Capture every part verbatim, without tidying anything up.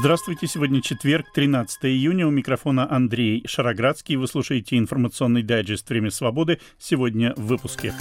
Здравствуйте, сегодня четверг, тринадцатое июня, у микрофона Андрей Шароградский. Вы слушаете информационный дайджест «Время свободы». Сегодня в выпуске.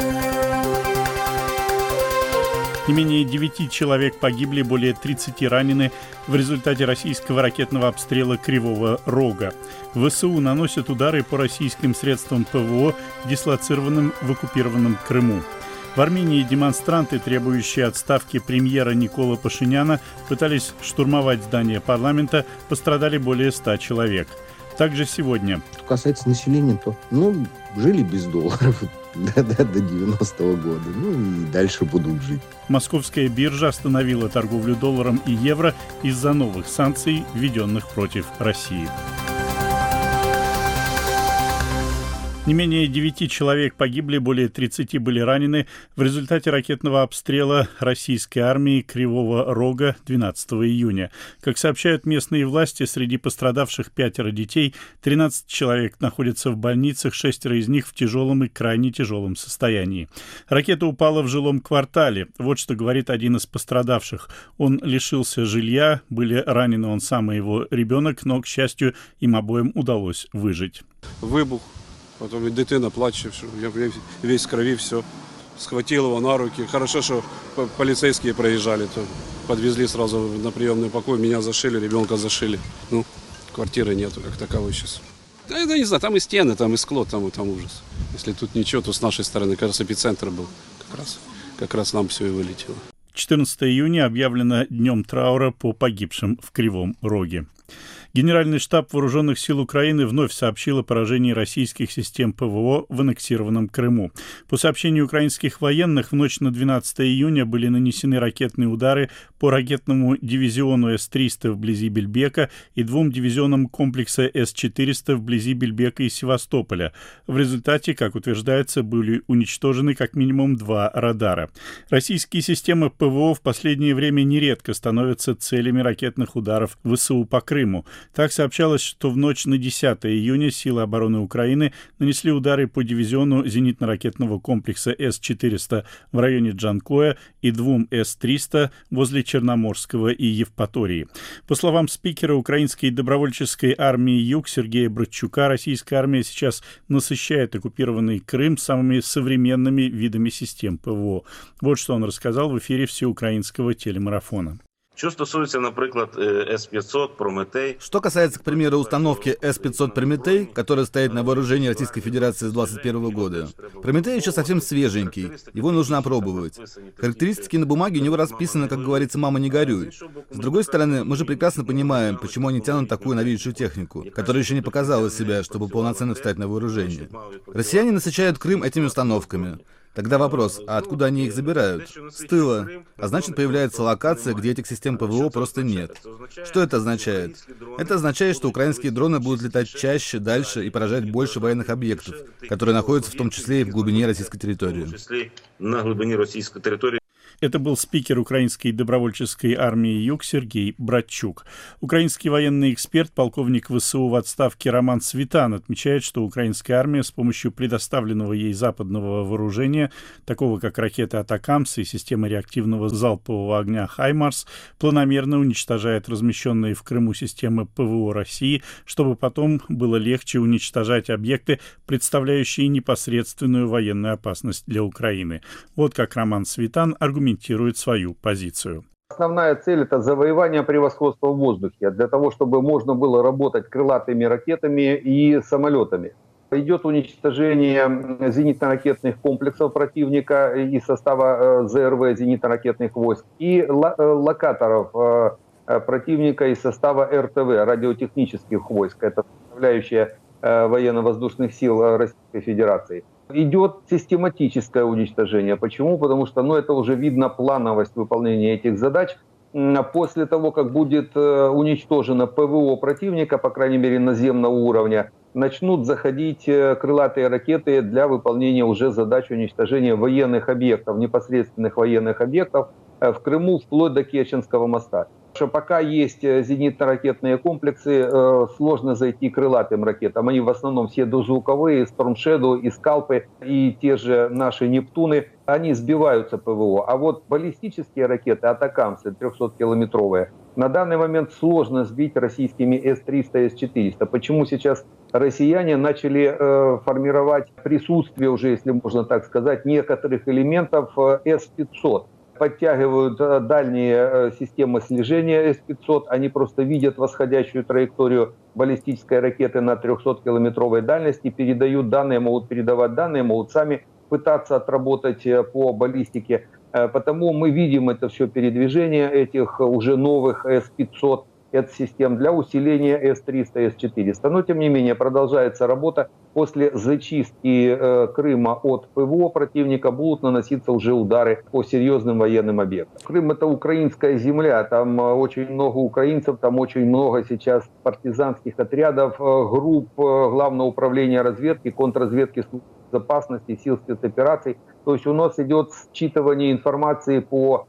Не менее девяти человек погибли, более тридцати ранены в результате российского ракетного обстрела Кривого Рога. ВСУ наносят удары по российским средствам ПВО, дислоцированным в оккупированном Крыму. В Армении демонстранты, требующие отставки премьера Никола Пашиняна, пытались штурмовать здание парламента, пострадали более ста человек. Также сегодня. Что касается населения, то ну, жили без долларов до, до, до девяностого года. Ну и дальше будут жить. Московская биржа остановила торговлю долларом и евро из-за новых санкций, введенных против России. Не менее девяти человек погибли, более тридцати были ранены в результате ракетного обстрела российской армии Кривого Рога двенадцатого июня. Как сообщают местные власти, среди пострадавших пятеро детей, тринадцать человек находятся в больницах, шестеро из них в тяжелом и крайне тяжелом состоянии. Ракета упала в жилом квартале. Вот что говорит один из пострадавших. Он лишился жилья, были ранены он сам и его ребенок, но, к счастью, им обоим удалось выжить. Вибух. Потом дитина плаче, я весь в крови, все. Схватил его на руки. Хорошо, что полицейские проезжали, то подвезли сразу на приемный покой. Меня зашили, ребенка зашили. Ну, квартиры нету как таковой сейчас. Да, я не знаю, там и стены, там и скло, там, там ужас. Если тут ничего, то с нашей стороны, как раз эпицентр был. Как раз, как раз нам все и вылетело. четырнадцатого июня объявлено днем траура по погибшим в Кривом Роге. Генеральный штаб Вооруженных сил Украины вновь сообщил о поражении российских систем ПВО в аннексированном Крыму. По сообщению украинских военных, в ночь на двенадцатое июня были нанесены ракетные удары по ракетному дивизиону С триста вблизи Бельбека и двум дивизионам комплекса С четыреста вблизи Бельбека и Севастополя. В результате, как утверждается, были уничтожены как минимум два радара. Российские системы ПВО в последнее время нередко становятся целями ракетных ударов ВСУ по Крыму. Так сообщалось, что в ночь на десятое июня силы обороны Украины нанесли удары по дивизиону зенитно-ракетного комплекса С четыреста в районе Джанкоя и двум С триста возле Черноморского и Евпатории. По словам спикера Украинской добровольческой армии «Юг» Сергея Братчука, российская армия сейчас насыщает оккупированный Крым самыми современными видами систем ПВО. Вот что он рассказал в эфире всеукраинского телемарафона. Що стосується, наприклад, С пятьсот, Прометей. Что касается, к примеру, установки С пятьсот Прометей, которая стоит на вооружении Российской Федерации с двадцать первого года. Прометей еще совсем свеженький, его нужно опробовать. Характеристики на бумаге у него расписаны, как говорится, «мама, не горюй». С другой стороны, мы же прекрасно понимаем, почему они тянут такую новейшую технику, которая еще не показала себя, чтобы полноценно встать на вооружение. Россияне насыщают Крым этими установками. Тогда вопрос, а откуда они их забирают? С тыла. А значит, появляется локация, где этих систем ПВО просто нет. Что это означает? Это означает, что украинские дроны будут летать чаще, дальше и поражать больше военных объектов, которые находятся в том числе и в глубине российской территории. Это был спикер Украинской добровольческой армии «Юг» Сергей Братчук. Украинский военный эксперт, полковник ВСУ в отставке Роман Светан отмечает, что украинская армия с помощью предоставленного ей западного вооружения, такого как ракеты «Атакамс» и системы реактивного залпового огня «Хаймарс», планомерно уничтожает размещенные в Крыму системы ПВО России, чтобы потом было легче уничтожать объекты, представляющие непосредственную военную опасность для Украины. Вот как Роман Светан аргументирует свою позицию. Основная цель – это завоевание превосходства в воздухе, для того, чтобы можно было работать крылатыми ракетами и самолетами. Идет уничтожение зенитно-ракетных комплексов противника из состава ЗРВ, зенитно-ракетных войск, и локаторов противника из состава РТВ, радиотехнических войск. Это составляющая военно-воздушных сил Российской Федерации. Идет систематическое уничтожение. Почему? Потому что ну, это уже видно плановость выполнения этих задач. После того, как будет уничтожено ПВО противника, по крайней мере наземного уровня, начнут заходить крылатые ракеты для выполнения уже задач уничтожения военных объектов, непосредственных военных объектов в Крыму вплоть до Керченского моста. Что пока есть зенитно-ракетные комплексы, сложно зайти крылатым ракетам. Они в основном все дозвуковые, Storm Shadow, и Скалпы, и те же наши Нептуны. они сбиваются ПВО. А вот баллистические ракеты «Атакамсы» трехсоткилометровые на данный момент сложно сбить российскими эс триста, эс четыреста. Почему сейчас россияне начали э, формировать присутствие уже, если можно так сказать, некоторых элементов эс пятьсот? Подтягивают дальние системы слежения эс пятьсот, они просто видят восходящую траекторию баллистической ракеты на трехсоткилометровой дальности, передают данные, могут передавать данные, могут сами пытаться отработать по баллистике. Потому мы видим это все передвижение этих уже новых эс пятьсот систем для усиления эс триста, эс четыреста. Но, тем не менее, продолжается работа. После зачистки э, Крыма от ПВО противника будут наноситься уже удары по серьезным военным объектам. Крым — это украинская земля, там э, очень много украинцев, там очень много сейчас партизанских отрядов, э, групп э, Главного управления разведки, контрразведки, безопасности, сил спецопераций. То есть у нас идет считывание информации по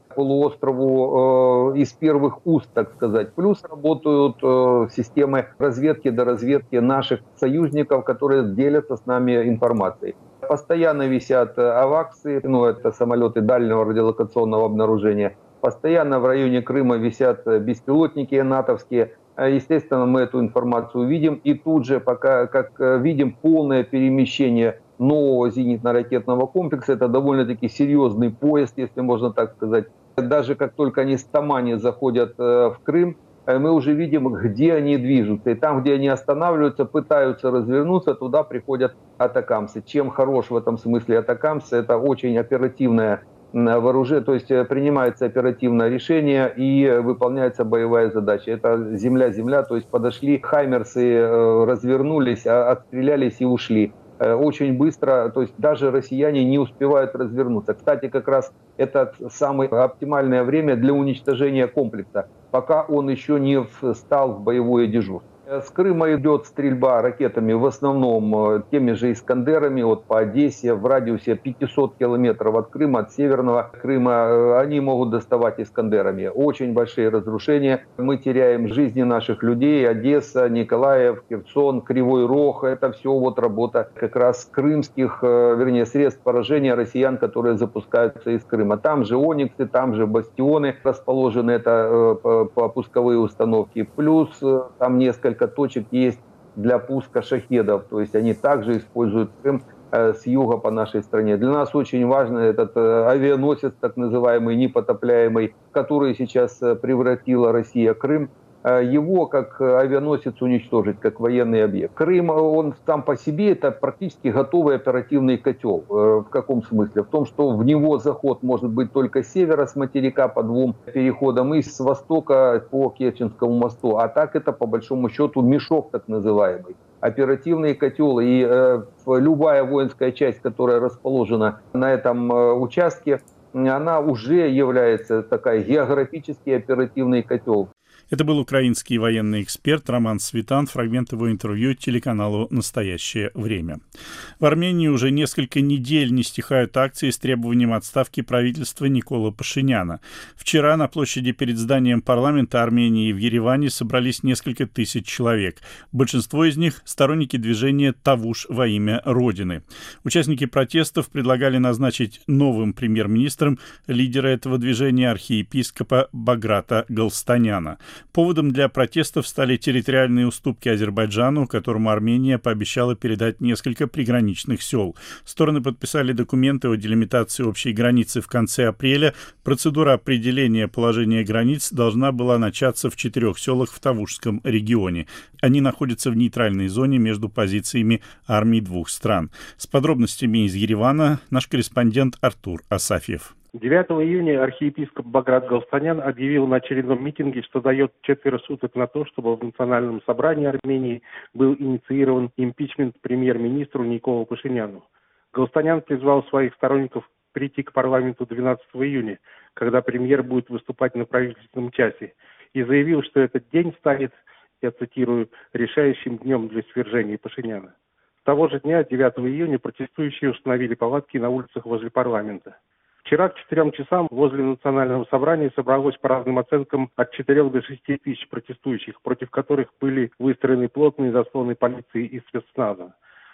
полуострову э, из первых уст, так сказать. Плюс работают э, системы разведки до разведки наших союзников, которые делятся с нами информацией. Постоянно висят аваксы, ну это самолеты дальнего радиолокационного обнаружения. Постоянно в районе Крыма висят беспилотники натовские. Естественно, мы эту информацию видим. И тут же, пока как видим полное перемещение нового зенитно-ракетного комплекса, это довольно-таки серьезный поезд, если можно так сказать. Даже как только они с Тамани заходят в Крым, мы уже видим, где они движутся. И там, где они останавливаются, пытаются развернуться, туда приходят атакамсы. Чем хорош в этом смысле атакамсы? Это очень оперативное вооружение, то есть принимается оперативное решение и выполняется боевая задача. Это земля-земля, то есть подошли, хаймерсы развернулись, отстрелялись и ушли. Очень быстро, то есть даже россияне не успевают развернуться. Кстати, как раз это самое оптимальное время для уничтожения комплекса, пока он еще не встал в боевое дежурство. С Крыма идет стрельба ракетами, в основном теми же «Искандерами», вот по Одессе, в радиусе пятисот километров от Крыма, от Северного Крыма, они могут доставать «Искандерами». Очень большие разрушения. Мы теряем жизни наших людей. Одесса, Николаев, Херсон, Кривой Рог. Это все вот работа как раз крымских, вернее, средств поражения россиян, которые запускаются из Крыма. Там же «Ониксы», там же «Бастионы» расположены, это пусковые установки. Плюс там несколько точек есть для пуска шахедов, то есть они также используют Крым э, с юга по нашей стране. Для нас очень важно этот э, авианосец, так называемый непотопляемый, который сейчас э, превратила Россия Крым, э, его как авианосец уничтожить, как военный объект. Крым, он сам по себе это практически готовый оперативный котел. Э, в каком смысле? В том, что в него заход может быть только с севера, с материка по двум переходам и с востока по Керченскому мосту. А так это по большому счету мешок так называемый. Оперативный котел. И э, любая воинская часть, которая расположена на этом э, участке, она уже является такая географический оперативный котел. Это был украинский военный эксперт Роман Светан, фрагмент его интервью телеканалу «Настоящее время». В Армении уже несколько недель не стихают акции с требованием отставки правительства Никола Пашиняна. Вчера на площади перед зданием парламента Армении в Ереване собрались несколько тысяч человек. Большинство из них – сторонники движения «Тавуш во имя Родины». Участники протестов предлагали назначить новым премьер-министром лидера этого движения архиепископа Баграта Галстаняна. Поводом для протестов стали территориальные уступки Азербайджану, которому Армения пообещала передать несколько приграничных сел. Стороны подписали документы о делимитации общей границы в конце апреля. Процедура определения положения границ должна была начаться в четырех селах в Тавушском регионе. Они находятся в нейтральной зоне между позициями армий двух стран. С подробностями из Еревана наш корреспондент Артур Асафьев. девятого июня архиепископ Баграт Галстанян объявил на очередном митинге, что дает четверо суток на то, чтобы в Национальном собрании Армении был инициирован импичмент премьер-министру Николу Пашиняну. Галстанян призвал своих сторонников прийти к парламенту двенадцатого июня, когда премьер будет выступать на правительственном часе, и заявил, что этот день станет, я цитирую, решающим днем для свержения Пашиняна. С того же дня, девятого июня, протестующие установили палатки на улицах возле парламента. Вчера к четырем часам возле Национального собрания собралось по разным оценкам от четырёх до шести тысяч протестующих, против которых были выстроены плотные заслоны полиции и спецназа.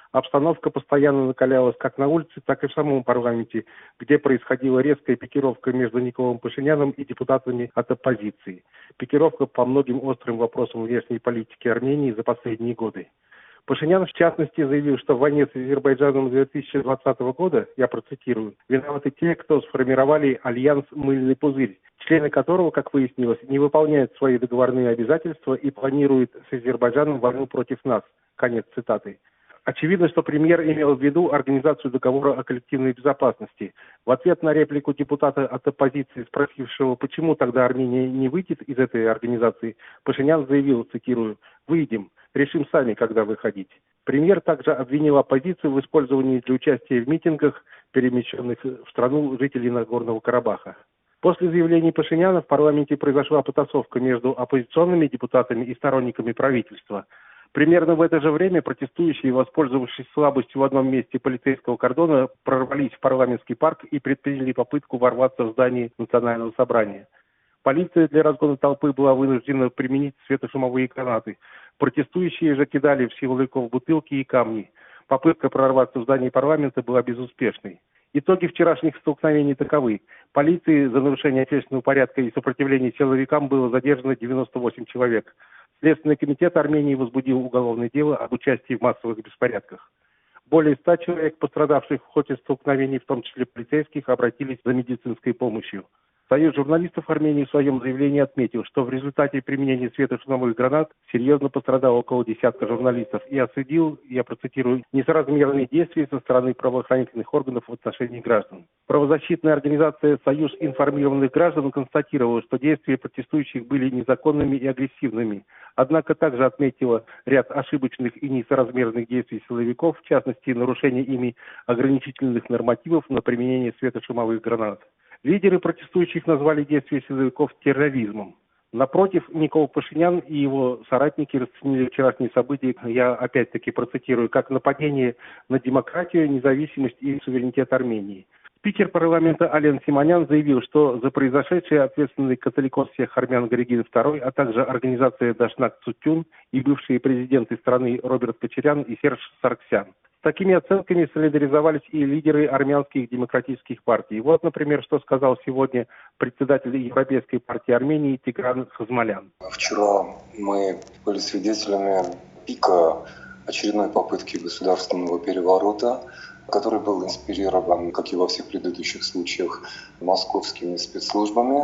Обстановка постоянно накалялась как на улице, так и в самом парламенте, где происходила резкая пикировка между Николом Пашиняном и депутатами от оппозиции. Пикировка по многим острым вопросам внешней политики Армении за последние годы. Пашинян, в частности, заявил, что в войне с Азербайджаном две тысячи двадцатого года, я процитирую, виноваты те, кто сформировали альянс «Мыльный пузырь», члены которого, как выяснилось, не выполняют свои договорные обязательства и планируют с Азербайджаном войну против нас. Конец цитаты. Очевидно, что премьер имел в виду организацию договора о коллективной безопасности. В ответ на реплику депутата от оппозиции, спросившего, почему тогда Армения не выйдет из этой организации, Пашинян заявил, цитирую, «Выйдем, решим сами, когда выходить». Премьер также обвинил оппозицию в использовании для участия в митингах, перемещенных в страну жителей Нагорного Карабаха. После заявлений Пашиняна в парламенте произошла потасовка между оппозиционными депутатами и сторонниками правительства. Примерно в это же время протестующие, воспользовавшись слабостью в одном месте полицейского кордона, прорвались в парламентский парк и предприняли попытку ворваться в здание Национального собрания. Полиция для разгона толпы была вынуждена применить светошумовые гранаты. Протестующие же кидали в силовиков бутылки и камни. Попытка прорваться в здание парламента была безуспешной. Итоги вчерашних столкновений таковы. Полиции за нарушение общественного порядка и сопротивление силовикам было задержано девяносто восемь человек. Следственный комитет Армении возбудил уголовное дело об участии в массовых беспорядках. Более ста человек, пострадавших в ходе столкновений, в том числе полицейских, обратились за медицинской помощью. Союз журналистов Армении в своем заявлении отметил, что в результате применения светошумовых гранат серьезно пострадало около десятка журналистов и осудил, я процитирую, несоразмерные действия со стороны правоохранительных органов в отношении граждан. Правозащитная организация «Союз информированных граждан» констатировала, что действия протестующих были незаконными и агрессивными, однако также отметила ряд ошибочных и несоразмерных действий силовиков, в частности, нарушение ими ограничительных нормативов на применение светошумовых гранат. Лидеры протестующих назвали действия силовиков терроризмом. Напротив, Никол Пашинян и его соратники расценили вчерашние события, я опять-таки процитирую, как нападение на демократию, независимость и суверенитет Армении. Спикер парламента Ален Симонян заявил, что за произошедшее ответственный католикос всех армян Григорий второй, а также организация Дашнак Цутюн и бывшие президенты страны Роберт Кочарян и Серж Саргсян. С такими оценками солидаризовались и лидеры армянских демократических партий. Вот, например, что сказал сегодня председатель Европейской партии Армении Тигран Хазмалян. Вчера мы были свидетелями пика очередной попытки государственного переворота, который был инспирирован, как и во всех предыдущих случаях, московскими спецслужбами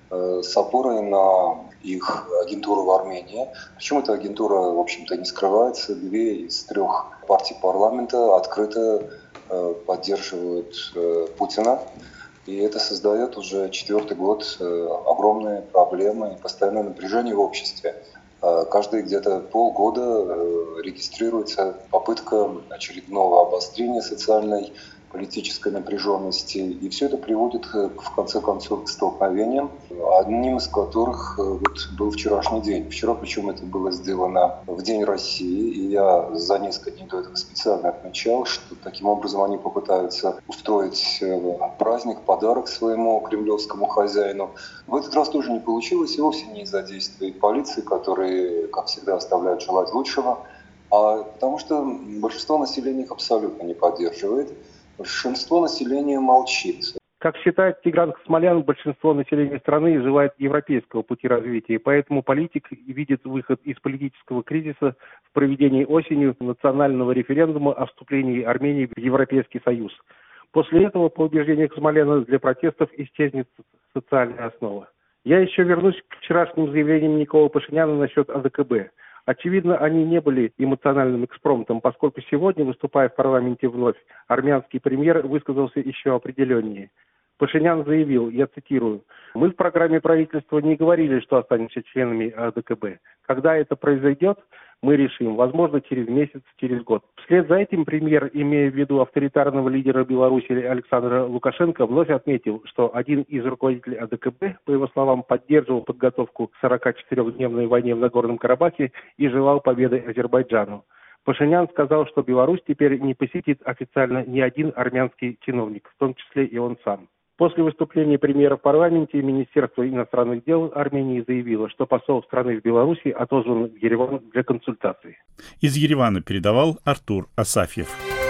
с опорой на их агентуру в Армении. Причем эта агентура, в общем-то, не скрывается. Две из трех партий парламента открыто поддерживают Путина. И это создает уже четвертый год огромные проблемы и постоянное напряжение в обществе. Каждые где-то полгода регистрируется попытка очередного обострения социальной политической напряженности. И все это приводит, в конце концов, к столкновениям, одним из которых вот, был вчерашний день. Вчера, причем это было сделано в День России, и я за несколько дней до этого специально отмечал, что таким образом они попытаются устроить праздник, подарок своему кремлевскому хозяину. В этот раз тоже не получилось, и вовсе не из-за действий полиции, которые, как всегда, оставляют желать лучшего, а потому что большинство населения их абсолютно не поддерживает. Большинство населения молчит. Как считает Тигран Хазмалян, большинство населения страны желает европейского пути развития, поэтому политик видит выход из политического кризиса в проведении осенью национального референдума о вступлении Армении в Европейский Союз. После этого, по убеждению Хазмаляна, для протестов исчезнет социальная основа. Я еще вернусь к вчерашним заявлениям Никола Пашиняна насчет А Дэ Ка Бэ. Очевидно, они не были эмоциональным экспромтом, поскольку сегодня, выступая в парламенте вновь, армянский премьер высказался еще определеннее. Пашинян заявил, я цитирую, «Мы в программе правительства не говорили, что останемся членами А Дэ Ка Бэ. Когда это произойдет, мы решим, возможно, через месяц, через год». Вслед за этим премьер, имея в виду авторитарного лидера Беларуси Александра Лукашенко, вновь отметил, что один из руководителей А Дэ Ка Бэ, по его словам, поддерживал подготовку к сорокачетырёхдневной войне в Нагорном Карабахе и желал победы Азербайджану. Пашинян сказал, что Беларусь теперь не посетит официально ни один армянский чиновник, в том числе и он сам. После выступления премьера в парламенте Министерство иностранных дел Армении заявило, что посол страны в Беларуси отозван в Ереван для консультаций. Из Еревана передавал Артур Асафьев.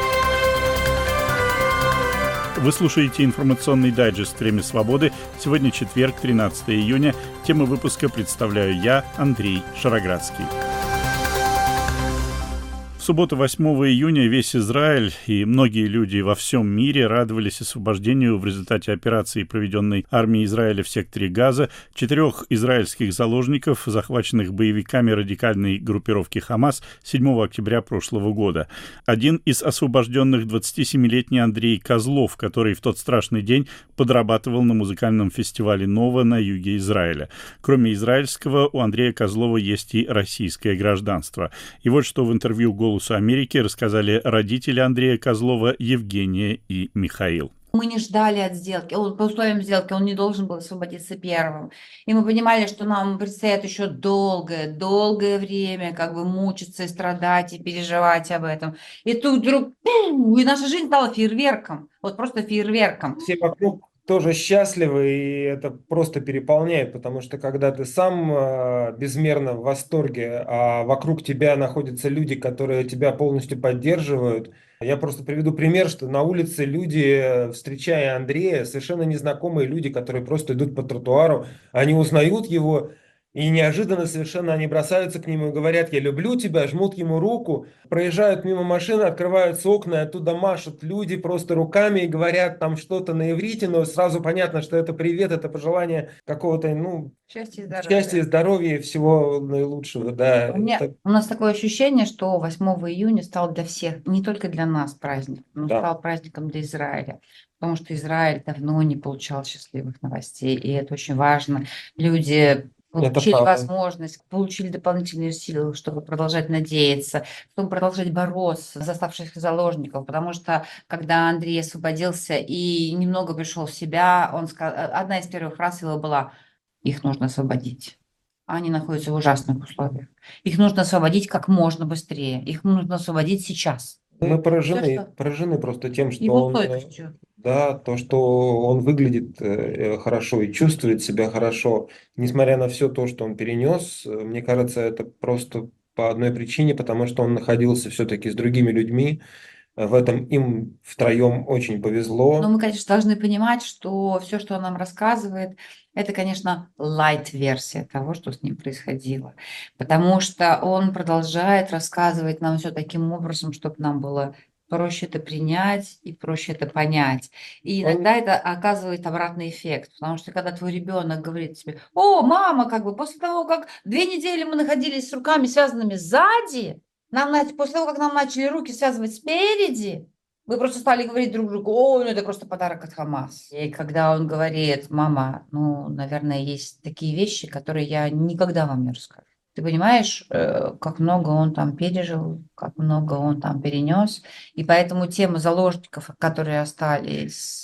Вы слушаете информационный дайджест «Время свободы». Сегодня четверг, тринадцатое июня. Тему выпуска представляю я, Андрей Шароградский. В субботу, восьмого июня, весь Израиль и многие люди во всем мире радовались освобождению в результате операции, проведенной армией Израиля в секторе Газа, четырех израильских заложников, захваченных боевиками радикальной группировки «Хамас» седьмого октября прошлого года. Один из освобожденных двадцатисемилетний Андрей Козлов, который в тот страшный день подрабатывал на музыкальном фестивале «Нова» на юге Израиля. Кроме израильского, у Андрея Козлова есть и российское гражданство. И вот что в интервью «Голосу Америки» рассказали родители Андрея Козлова Евгения и Михаил. Мы не ждали от сделки. Он, по условиям сделки он не должен был освободиться первым. И мы понимали, что нам предстоит еще долгое, долгое время как бы мучиться и страдать, и переживать об этом. И тут вдруг, и наша жизнь стала фейерверком. Вот просто фейерверком. Все вокруг тоже счастливы, и это просто переполняет, потому что когда ты сам э, безмерно в восторге, а вокруг тебя находятся люди, которые тебя полностью поддерживают. Я просто приведу пример, что на улице люди, встречая Андрея, совершенно незнакомые люди, которые просто идут по тротуару, они узнают его, и неожиданно совершенно они бросаются к нему и говорят: «Я люблю тебя», жмут ему руку, проезжают мимо машины, открываются окна, и оттуда машут люди просто руками и говорят там что-то на иврите, но сразу понятно, что это привет, это пожелание какого-то, ну, счастья и здоровья, счастья, здоровья и всего наилучшего. Да. У, меня, это... у нас такое ощущение, что восьмого июня стал для всех, не только для нас праздник, но да. стал праздником для Израиля. Потому что Израиль давно не получал счастливых новостей, и это очень важно. Люди получили возможность, получили дополнительные силы, чтобы продолжать надеяться, чтобы продолжать бороться за оставшихся заложников. Потому что, когда Андрей освободился и немного пришел в себя, он сказал, одна из первых фраз его была: «Их нужно освободить. Они находятся в ужасных условиях. Их нужно освободить как можно быстрее. Их нужно освободить сейчас». Мы поражены, Все, что... поражены просто тем, что его он, стойкостью. Да, то, что он выглядит э, хорошо и чувствует себя хорошо, несмотря на все то, что он перенес. Мне кажется, это просто по одной причине, потому что он находился все-таки с другими людьми. В этом им втроем очень повезло. Но мы, конечно, должны понимать, что все, что он нам рассказывает, это, конечно, лайт-версия того, что с ним происходило. Потому что он продолжает рассказывать нам все таким образом, чтобы нам было проще это принять и проще это понять. И иногда это оказывает обратный эффект. Потому что когда твой ребенок говорит тебе: «О, мама, как бы после того, как две недели мы находились с руками связанными сзади, нам, после того, как нам начали руки связывать спереди, мы просто стали говорить друг другу: о, ну это просто подарок от Хамас». И когда он говорит: «Мама, ну, наверное, есть такие вещи, которые я никогда вам не расскажу». Ты понимаешь, как много он там пережил, как много он там перенес. И поэтому тема заложников, которые остались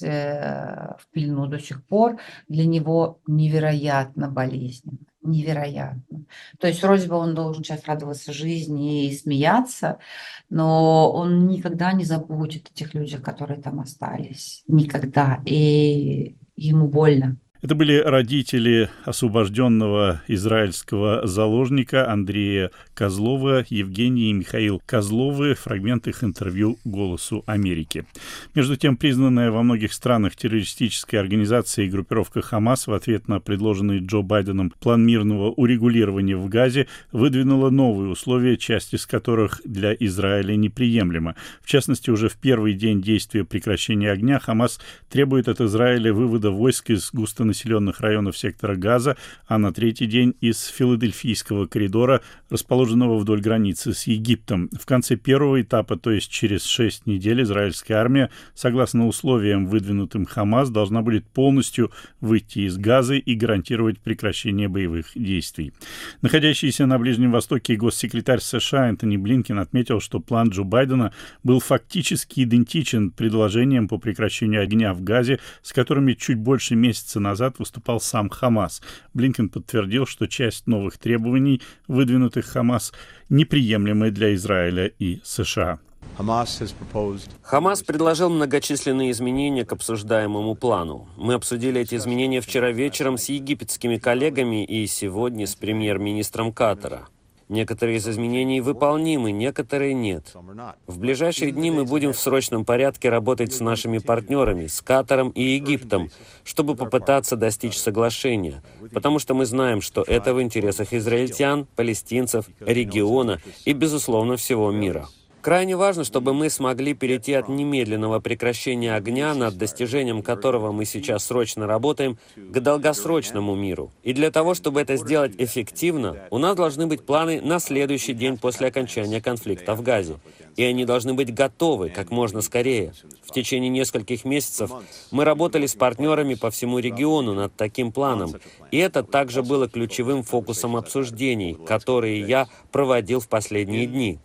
в плену до сих пор, для него невероятно болезненна. Невероятно. То есть вроде бы он должен сейчас радоваться жизни и смеяться, но он никогда не забудет о тех людях, которые там остались. Никогда. И ему больно. Это были родители освобожденного израильского заложника Андрея Козлова, Евгений и Михаил Козловы. Фрагмент их интервью «Голосу Америки». Между тем, признанная во многих странах террористической организацией группировка «Хамас» в ответ на предложенный Джо Байденом план мирного урегулирования в Газе выдвинула новые условия, часть из которых для Израиля неприемлема. В частности, уже в первый день действия прекращения огня «Хамас» требует от Израиля вывода войск из густонаселенных населенных районов сектора Газа, а на третий день из Филадельфийского коридора, расположенного вдоль границы с Египтом. В конце первого этапа, то есть через шесть недель, израильская армия, согласно условиям, выдвинутым Хамас, должна будет полностью выйти из Газы и гарантировать прекращение боевых действий. Находящийся на Ближнем Востоке госсекретарь США Энтони Блинкен отметил, что план Джо Байдена был фактически идентичен предложениям по прекращению огня в Газе, с которыми чуть больше месяца назад выступал сам Хамас. Блинкен подтвердил, что часть новых требований, выдвинутых Хамас, неприемлемы для Израиля и США. Хамас предложил многочисленные изменения к обсуждаемому плану. Мы обсудили эти изменения вчера вечером с египетскими коллегами и сегодня с премьер-министром Катара. Некоторые из изменений выполнимы, некоторые нет. В ближайшие дни мы будем в срочном порядке работать с нашими партнерами, с Катаром и Египтом, чтобы попытаться достичь соглашения, потому что мы знаем, что это в интересах израильтян, палестинцев, региона и, безусловно, всего мира. Крайне важно, чтобы мы смогли перейти от немедленного прекращения огня, над достижением которого мы сейчас срочно работаем, к долгосрочному миру. И для того, чтобы это сделать эффективно, у нас должны быть планы на следующий день после окончания конфликта в Газе. И они должны быть готовы как можно скорее. В течение нескольких месяцев мы работали с партнерами по всему региону над таким планом. И это также было ключевым фокусом обсуждений, которые я проводил в последние дни.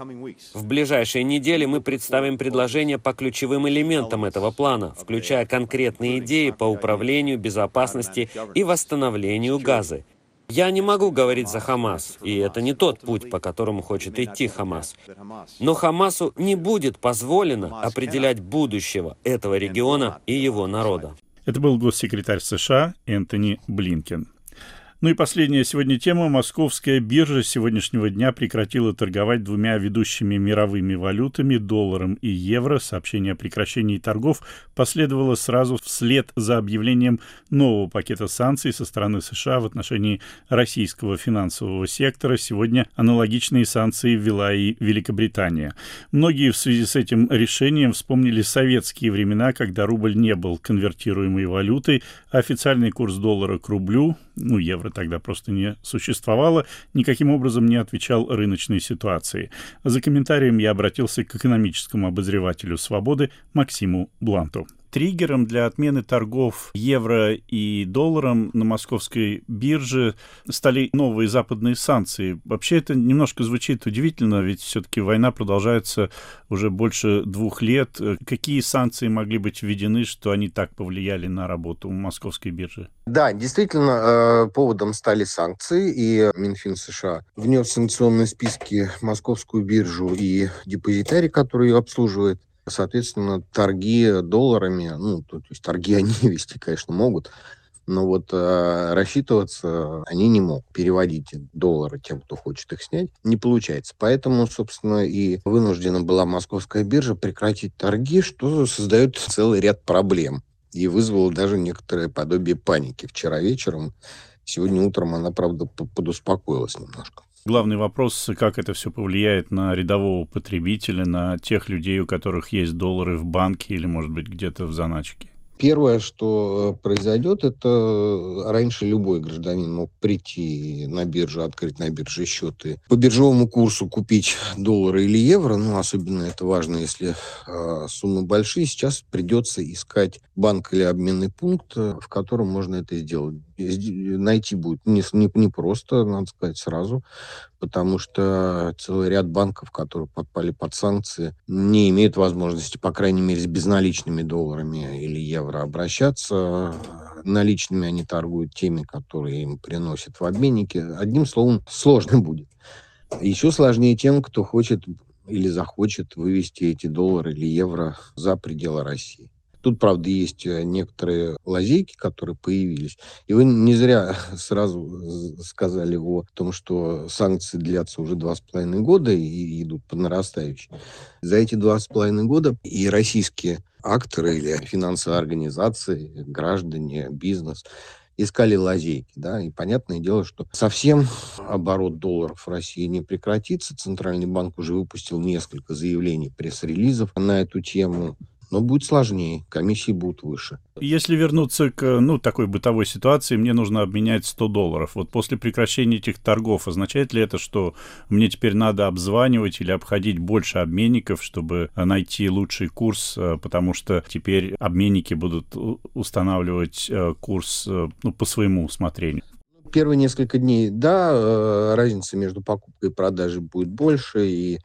В ближайшие недели мы представим предложения по ключевым элементам этого плана, включая конкретные идеи по управлению, безопасности и восстановлению Газы. Я не могу говорить за Хамас, и это не тот путь, по которому хочет идти Хамас. Но Хамасу не будет позволено определять будущего этого региона и его народа. Это был госсекретарь США Энтони Блинкен. Ну и последняя сегодня тема. Московская биржа с сегодняшнего дня прекратила торговать двумя ведущими мировыми валютами, долларом и евро. Сообщение о прекращении торгов последовало сразу вслед за объявлением нового пакета санкций со стороны США в отношении российского финансового сектора. Сегодня аналогичные санкции ввела и Великобритания. Многие в связи с этим решением вспомнили советские времена, когда рубль не был конвертируемой валютой, а официальный курс доллара к рублю, ну, евро тогда просто не существовало, никаким образом не отвечал рыночной ситуации. За комментарием я обратился к экономическому обозревателю «Свободы» Максиму Бланту. Триггером для отмены торгов евро и долларом на московской бирже стали новые западные санкции. Вообще это немножко звучит удивительно, ведь все-таки война продолжается уже больше двух лет. Какие санкции могли быть введены, что они так повлияли на работу московской биржи? Да, действительно, поводом стали санкции, и Минфин США внес в санкционные списки московскую биржу и депозитарий, который ее обслуживает. Соответственно, торги долларами, ну, то, то есть торги они вести, конечно, могут, но вот э, рассчитываться они не могут. Переводить доллары тем, кто хочет их снять, не получается. Поэтому, собственно, и вынуждена была московская биржа прекратить торги, что создает целый ряд проблем. И вызвало даже некоторое подобие паники вчера вечером. Сегодня утром она, правда, подуспокоилась немножко. Главный вопрос, как это все повлияет на рядового потребителя, на тех людей, у которых есть доллары в банке или, может быть, где-то в заначке. Первое, что произойдет, это раньше любой гражданин мог прийти на биржу, открыть на бирже счет и по биржевому курсу купить доллары или евро. Ну, особенно это важно, если э, суммы большие. Сейчас придется искать банк или обменный пункт, в котором можно это сделать. Найти будет не, не, не просто, надо сказать, сразу, потому что целый ряд банков, которые попали под санкции, не имеют возможности, по крайней мере, с безналичными долларами или евро обращаться. Наличными они торгуют теми, которые им приносят в обменнике. Одним словом, сложно будет. Еще сложнее тем, кто хочет или захочет вывести эти доллары или евро за пределы России. Тут, правда, есть некоторые лазейки, которые появились. И вы не зря сразу сказали о том, что санкции длятся уже два с половиной года и идут по нарастающей. За эти два с половиной года и российские акторы или финансовые организации, граждане, бизнес искали лазейки, да, и понятное дело, что совсем оборот долларов в России не прекратится. Центральный банк уже выпустил несколько заявлений, пресс-релизов на эту тему. Но будет сложнее, комиссии будут выше. Если вернуться к, ну, такой бытовой ситуации, мне нужно обменять сто долларов. Вот после прекращения этих торгов, означает ли это, что мне теперь надо обзванивать или обходить больше обменников, чтобы найти лучший курс, потому что теперь обменники будут устанавливать курс, ну, по своему усмотрению? Первые несколько дней, да, разница между покупкой и продажей будет больше, и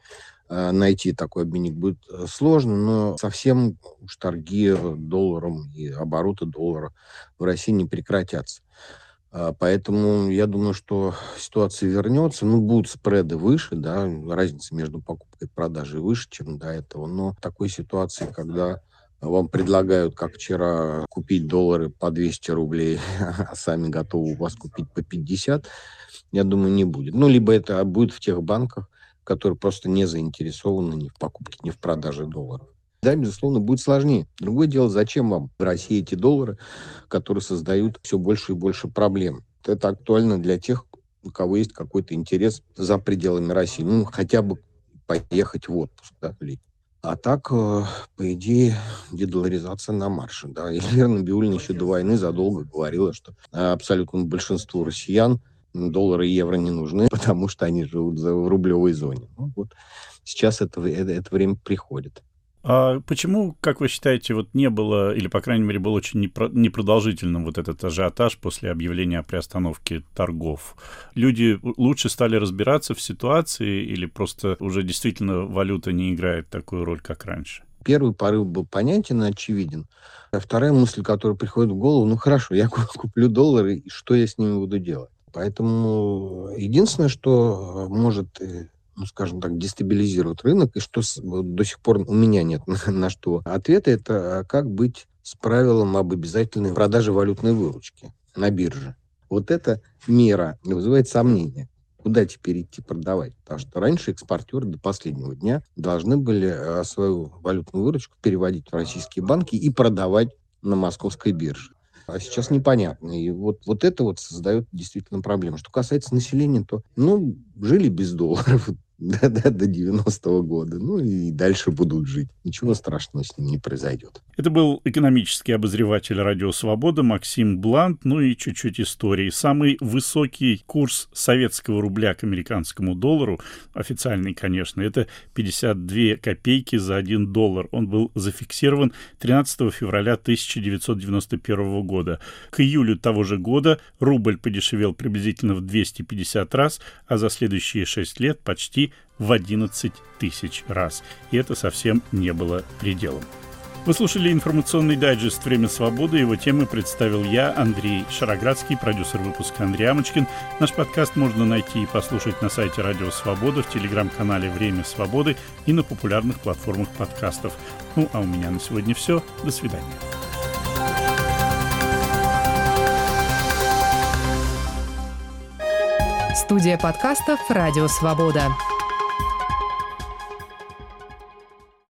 найти такой обменник будет сложно, но совсем уж торги долларом и обороты доллара в России не прекратятся. Поэтому я думаю, что ситуация вернется. Ну, будут спреды выше, да, разница между покупкой и продажей выше, чем до этого. Но в такой ситуации, когда вам предлагают, как вчера, купить доллары по двести рублей, а сами готовы у вас купить по пятьдесят, я думаю, не будет. Ну, либо это будет в тех банках, которые просто не заинтересованы ни в покупке, ни в продаже долларов. Да, безусловно, будет сложнее. Другое дело, зачем вам в России эти доллары, которые создают все больше и больше проблем. Это актуально для тех, у кого есть какой-то интерес за пределами России. Ну, хотя бы поехать в отпуск, да, а так, по идее, дедоларизация на марше. Да. Елена Набиуллина еще до войны задолго говорила, что абсолютному большинству россиян доллары и евро не нужны, потому что они живут в рублевой зоне. Ну, вот сейчас это, это, это время приходит. А почему, как вы считаете, вот не было, или, по крайней мере, был очень непродолжительным вот этот ажиотаж после объявления о приостановке торгов? Люди лучше стали разбираться в ситуации или просто уже действительно валюта не играет такую роль, как раньше? Первый порыв был понятен и очевиден. А вторая мысль, которая приходит в голову, ну хорошо, я куплю доллары, и что я с ними буду делать? Поэтому единственное, что может... ну, скажем так, дестабилизирует рынок, и что до сих пор у меня нет на, на что ответа, это как быть с правилом об обязательной продаже валютной выручки на бирже. Вот эта мера вызывает сомнения. Куда теперь идти продавать? Потому что раньше экспортеры до последнего дня должны были свою валютную выручку переводить в российские банки и продавать на московской бирже. А сейчас непонятно. И вот, вот это вот создает действительно проблему. Что касается населения, то, ну, жили без долларов да, да, до девяностого года. Ну, и дальше будут жить. Ничего страшного с ним не произойдет. Это был экономический обозреватель «Радио Свобода» Максим Блант. Ну и чуть-чуть истории. Самый высокий курс советского рубля к американскому доллару, официальный, конечно, это пятьдесят две копейки за один доллар. Он был зафиксирован тринадцатого февраля тысяча девятьсот девяносто первого года. К июлю того же года рубль подешевел приблизительно в двести пятьдесят раз, а за следующие шесть лет почти в одиннадцать тысяч раз. И это совсем не было пределом. Вы слушали информационный дайджест «Время свободы». Его темы представил я, Андрей Шароградский, продюсер выпуска Андрей Амочкин. Наш подкаст можно найти и послушать на сайте «Радио Свобода», в телеграм-канале «Время свободы» и на популярных платформах подкастов. Ну, а у меня на сегодня все. До свидания. Студия подкастов «Радио Свобода».